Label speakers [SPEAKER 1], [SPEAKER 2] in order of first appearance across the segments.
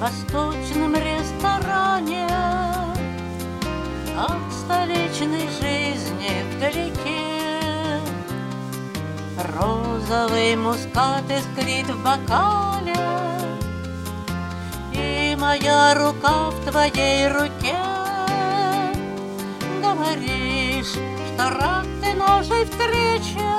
[SPEAKER 1] восточном ресторане, от столичной жизни вдалеке. Розовый мускат искрит в бокале, и моя рука в твоей руке. Говоришь, что рад ты нашей встрече,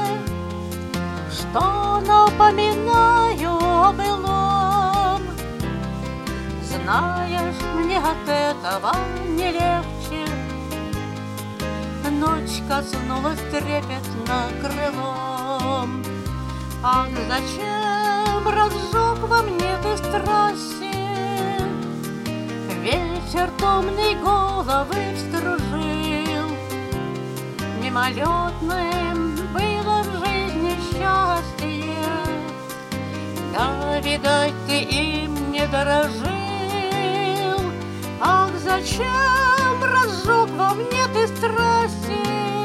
[SPEAKER 1] что напоминаю о былом. Знаешь, мне от этого не легче. Ночь коснулась трепетно крылом. Ах, зачем разжег во мне ты страсти? Вечер томный головы вскружил. Мимолетным было в жизни счастье, да, видать, ты им не дорожил. Ах, зачем разжег во мне ты страсти?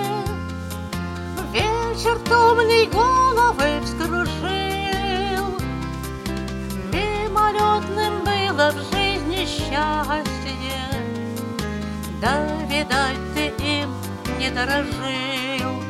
[SPEAKER 1] Вечер томный головы вскружил. Мимолетным было в жизни счастье, да, видать, ты им не дорожил.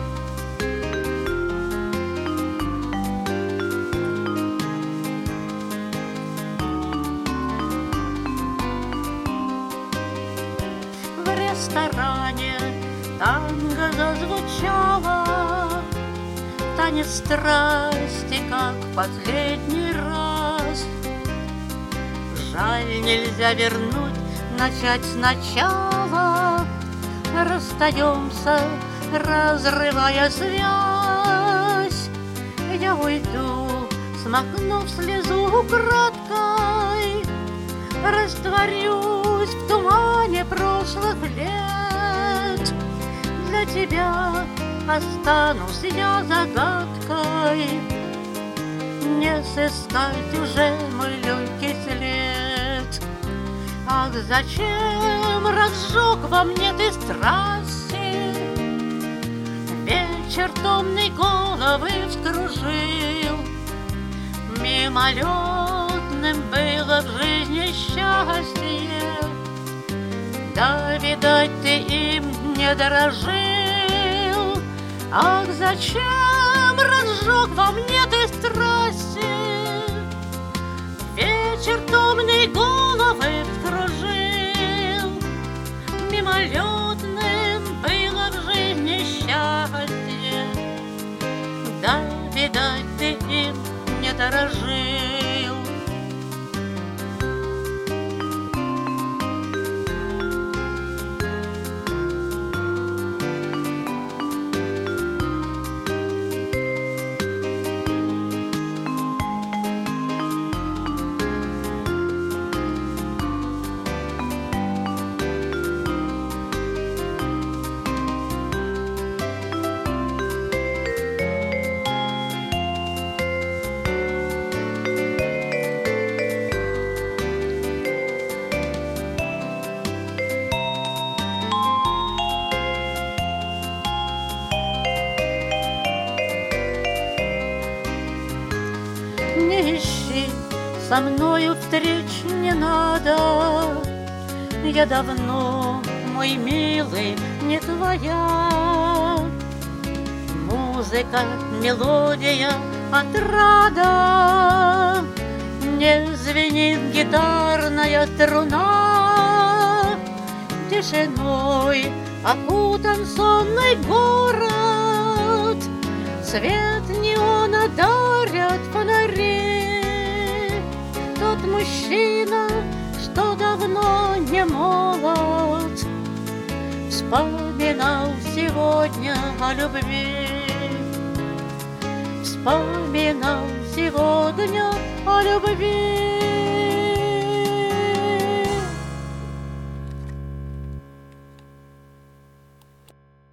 [SPEAKER 1] В ресторане танго зазвучало, танец страсти, как последний раз. Жаль, нельзя вернуть, начать сначала. Расстаемся, разрывая связь. Я уйду, смахнув слезу украдкой, растворюсь в тумане прошлых лет. Для тебя останусь я загадкой, не сыскать уже мой легкий след. Ах, зачем разжег во мне ты страсти? Вечер томный головы вскружил. Мимолетным было в жизни счастье, да, видать, ты им не дорожил. Ах, зачем разжег во мне ты страсти? Вечер томный головы вскружил. Мимолетным было в жизни счастье, да, видать, ты им не дорожил. Не ищи, со мною встреч не надо. Я давно, мой милый, не твоя. Музыка, мелодия, отрада. Не звенит гитарная струна. Тишиной окутан сонный город. Свет неона дарят фонари. Тот мужчина, что давно не молод, вспоминал сегодня о любви. Вспоминал сегодня о любви.